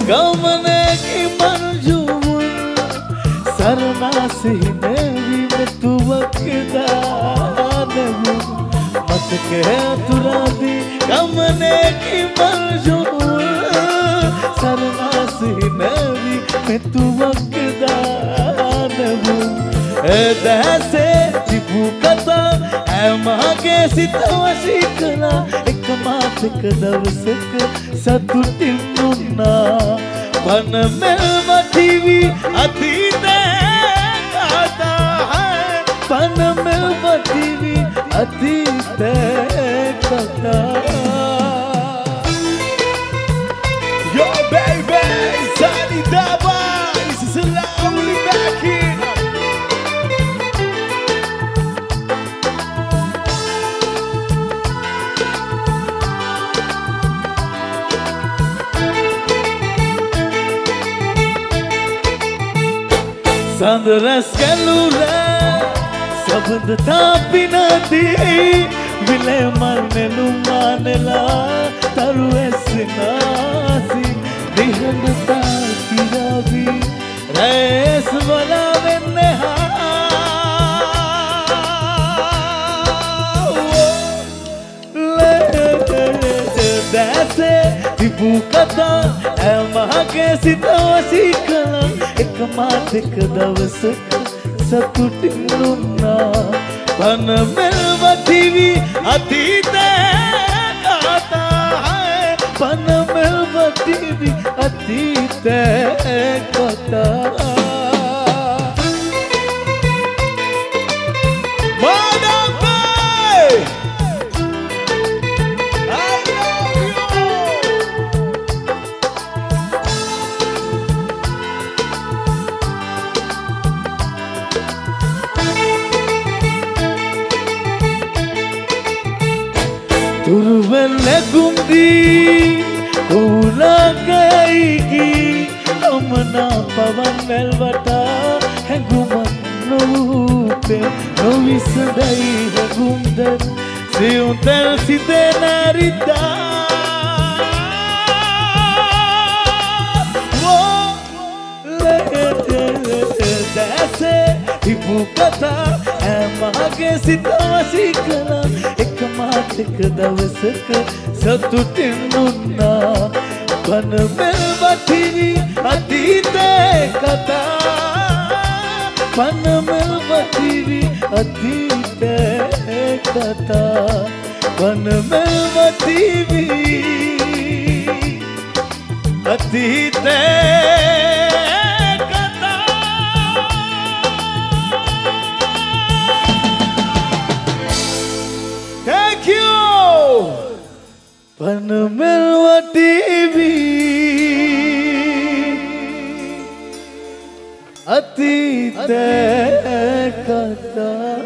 ගමනේ කිමන්ජුමුන් සරණාසි නේවි මෙතුවක් දානමු මතකේ අතුරාදී ගමනේ කිමන්ජුමුන් සරණාසි නේවි මෙතුවක් දානමු දැසේ තිබු කතා හැමගේ සිත වශී කළා එක මාතක දවසක සතුටින් වුණා වන මෙල්වටිවි අතීතේ කතා වන මෙල්වටිවි අතීතේ කතා Yo baby Sunny Daba this is a lovely back in Sandras galula sabad tapinadi vile manelu manela taru esnasi dihand ta kiravi res wala venne ha dase tibu kata emage sitawasi kala එක මාතක දවසක සතුටින් දුන්නා වන මෙල්වටිවි අතීතේ කතා වන මෙල්වටිවි අතීතේ කතා Turvelagumdi ulagaigi amna pavan velvata henguman nupe novisadai hegumdan siuntel sidenarida wo dase ibukata emage sitawasi kala මාතක දවසක සතුටින් වුණා වන මෙල්වටිවි අතීතේ කතා වන මෙල්වටිවි අතීතේ කතා වන මෙල්වටිවි අතීතේ Panmelwativi atite kata